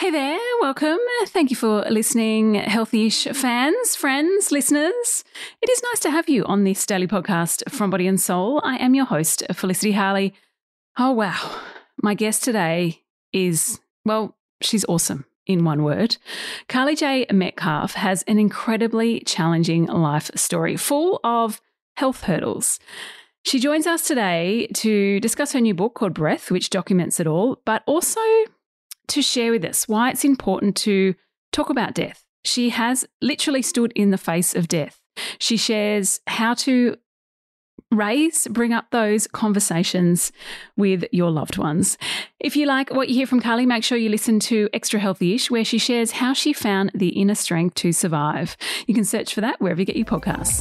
Hey there, welcome. Thank you for listening, Healthy-ish fans, friends, listeners. It is nice to have you on this daily podcast from Body and Soul. I am your host, Felicity Harley. Oh, wow. My guest today is, well, she's awesome in one word. Carly J. Metcalf has an incredibly challenging life story full of health hurdles. She joins us today to discuss her new book called Breath, which documents it all, but also to share with us why it's important to talk about death. She has literally stood in the face of death. She shares how to bring up those conversations with your loved ones. If you like what you hear from Carly, make sure you listen to Extra Healthy-ish, where she shares how she found the inner strength to survive. You can search for that wherever you get your podcasts.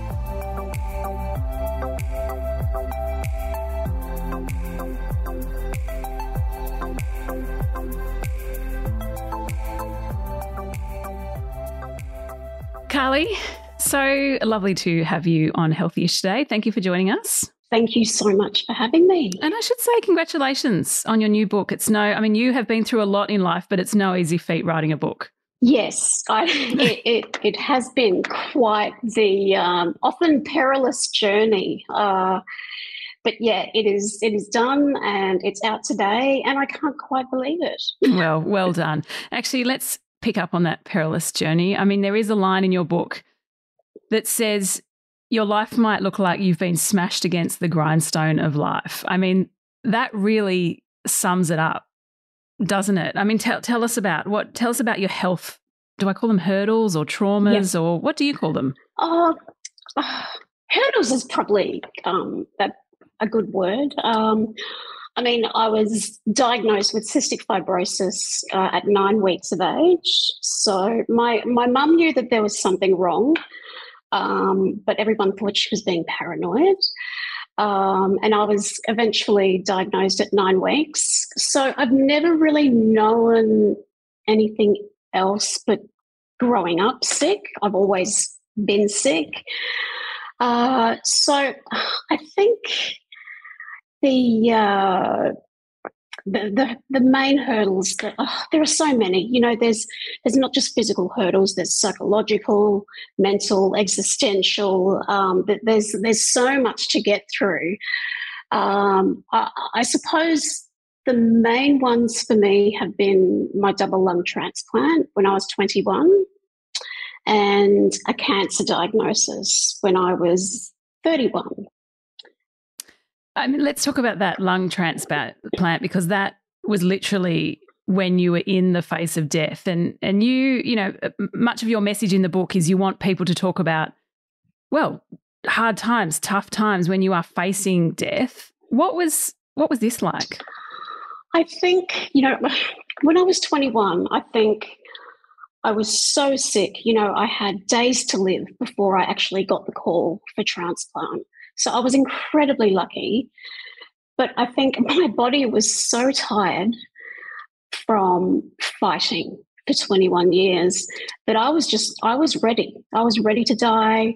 Carly, so lovely to have you on Healthy-ish today. Thank you for joining us. Thank you so much for having me. And I should say congratulations on your new book. You have been through a lot in life, but it's no easy feat writing a book. Yes, it has been quite the often perilous journey. But yeah, it is done and it's out today and I can't quite believe it. Well done. Actually, let's pick up on that perilous journey. I mean, there is a line in your book that says your life might look like you've been smashed against the grindstone of life. I mean, that really sums it up, doesn't it? I mean, tell us about your health. Do I call them hurdles or traumas or what do you call them? Hurdles is probably a good word. I was diagnosed with cystic fibrosis at 9 weeks of age. So my mum knew that there was something wrong, but everyone thought she was being paranoid. And I was eventually diagnosed at 9 weeks. So I've never really known anything else but growing up sick. I've always been sick. So I think the main hurdles there are so many. There's not just physical hurdles. There's psychological, mental, existential. There's so much to get through. I suppose the main ones for me have been my double lung transplant when I was 21 and a cancer diagnosis when I was 31. I mean, let's talk about that lung transplant because that was literally when you were in the face of death. And much of your message in the book is you want people to talk about, well, hard times, tough times when you are facing death. What was this like? I think, when I was 21, I think I was so sick. I had days to live before I actually got the call for transplant. So I was incredibly lucky, but I think my body was so tired from fighting for 21 years that I was ready. I was ready to die.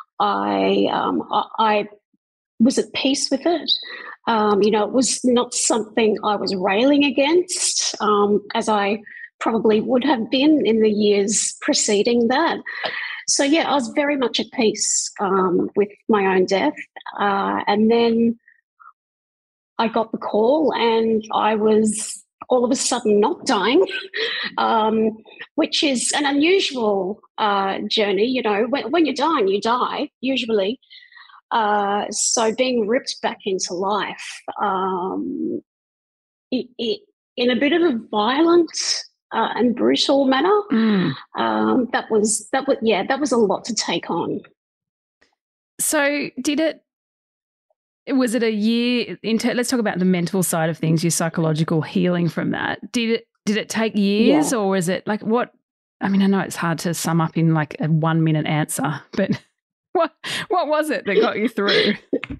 I was at peace with it. It was not something I was railing against, as I probably would have been in the years preceding that. So, yeah, I was very much at peace with my own death. And then I got the call and I was all of a sudden not dying, which is an unusual journey. When you're dying, you die, usually. So being ripped back into life in a bit of a violent and brutal manner. That was a lot to take on. So was it a year into, let's talk about the mental side of things, your psychological healing from that. Did it take years or is it like what, I mean, I know it's hard to sum up in like a 1 minute answer, but what was it that got you through?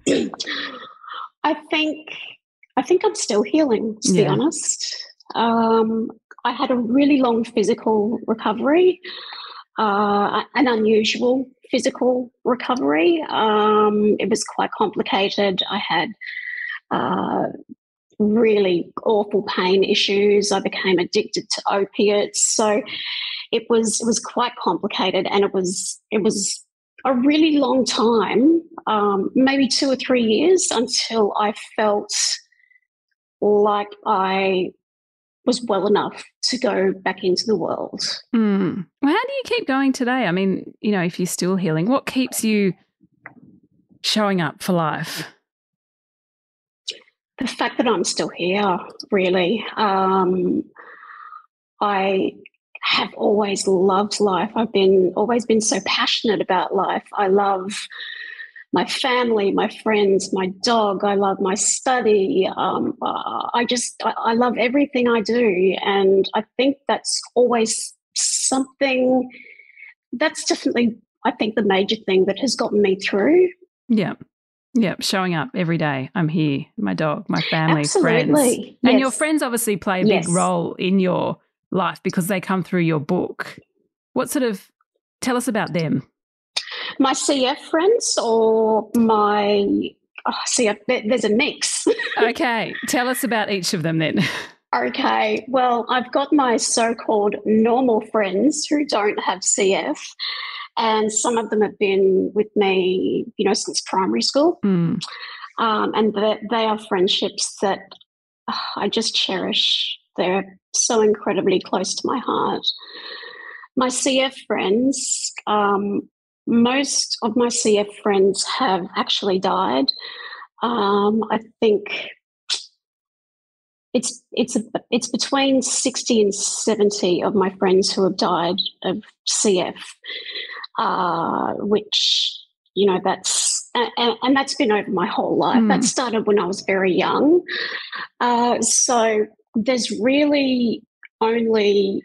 I think I'm still healing, to be honest. I had a really long physical recovery, an unusual physical recovery. It was quite complicated. I had really awful pain issues. I became addicted to opiates. So it was quite complicated, and it was a really long time, maybe 2 or 3 years, until I felt like I was well enough to go back into the world. Well, how do you keep going today? I mean, you know, if you're still healing, what keeps you showing up for life? The fact that I'm still here, really. I have always loved life. I've always been so passionate about life. I love my family, my friends, my dog. I love my study. I love everything I do. And I think that's always something that's definitely, I think, the major thing that has gotten me through. Yeah. Yeah, showing up every day. I'm here, my dog, my family, Absolutely. friends. Yes. And your friends obviously play a big role in your life because they come through your book. Tell us about them. My CF friends or my CF, there's a mix. Okay, tell us about each of them then. Okay, well, I've got my so-called normal friends who don't have CF. And some of them have been with me, you know, since primary school. And they are friendships that I just cherish. They're so incredibly close to my heart. My CF friends, most of my CF friends have actually died. I think it's between 60 and 70 of my friends who have died of CF. Which, you know, that's been over my whole life. That started when I was very young. So there's really only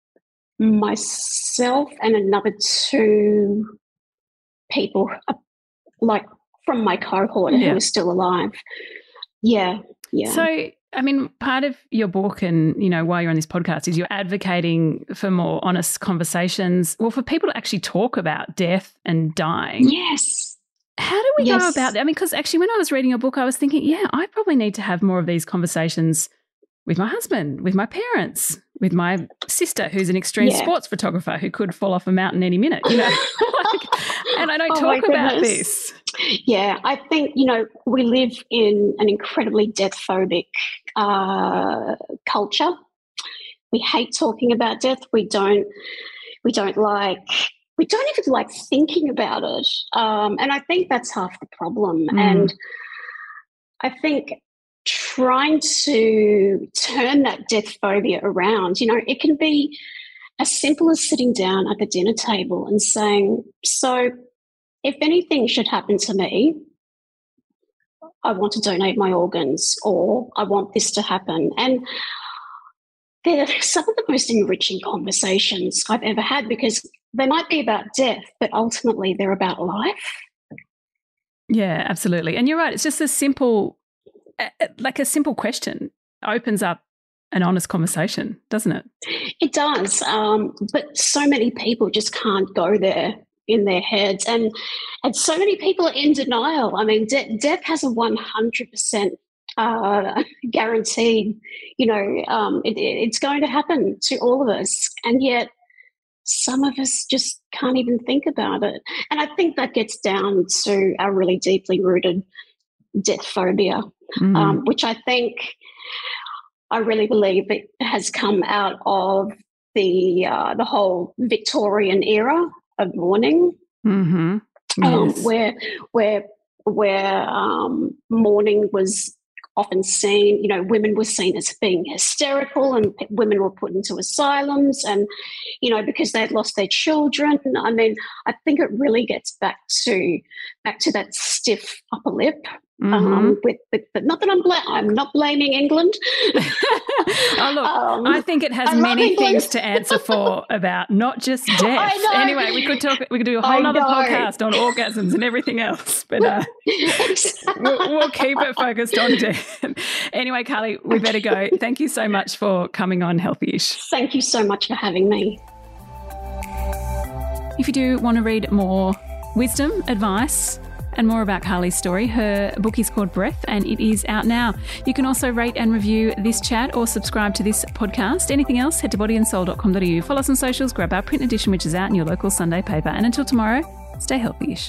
myself and another 2 people, like from my cohort, who are still alive. Yeah. So, I mean, part of your book and, you know, why you're on this podcast is you're advocating for more honest conversations, well, for people to actually talk about death and dying. Yes. How do we go about that? I mean, because actually when I was reading your book, I was thinking, yeah, I probably need to have more of these conversations with my husband, with my parents, with my sister, who's an extreme sports photographer who could fall off a mountain any minute, you know. And I don't talk about this. Yeah, I think, you know, we live in an incredibly death-phobic culture. We hate talking about death. We don't even like thinking about it. And I think that's half the problem. And I think trying to turn that death phobia around, you know, it can be as simple as sitting down at the dinner table and saying, so if anything should happen to me, I want to donate my organs, or I want this to happen. And they're some of the most enriching conversations I've ever had, because they might be about death, but ultimately they're about life. Yeah, absolutely. And you're right. It's just a simple question opens up an honest conversation, doesn't it? It does. But so many people just can't go there in their heads. And so many people are in denial. I mean, death has a 100% guaranteed, you know, it's going to happen to all of us. And yet some of us just can't even think about it. And I think that gets down to our really deeply rooted death phobia, which I really believe it has come out of the whole Victorian era of mourning, where mourning was often seen, you know, women were seen as being hysterical, and women were put into asylums, and, you know, because they'd lost their children. I mean, I think it really gets back to that stiff upper lip. But not that I'm not blaming England. Oh, look, I think it has many things to answer for about not just death. Anyway, we could do a whole other podcast on orgasms and everything else, but we'll keep it focused on death. Anyway, Carly, we better go. Thank you so much for coming on Healthyish. Thank you so much for having me. If you do want to read more wisdom, advice, and more about Carly's story. Her book is called Breath and it is out now. You can also rate and review this chat or subscribe to this podcast. Anything else, head to bodyandsoul.com.au. Follow us on socials, grab our print edition, which is out in your local Sunday paper. And until tomorrow, stay healthy-ish.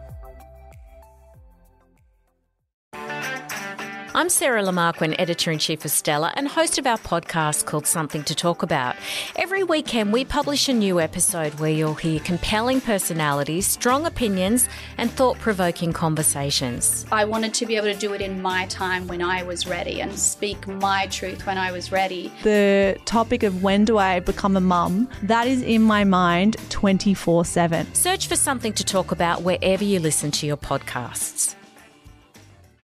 I'm Sarah Lamarquin, Editor-in-Chief of Stella and host of our podcast called Something to Talk About. Every weekend we publish a new episode where you'll hear compelling personalities, strong opinions and thought-provoking conversations. I wanted to be able to do it in my time when I was ready and speak my truth when I was ready. The topic of when do I become a mum, that is in my mind 24/7. Search for Something to Talk About wherever you listen to your podcasts.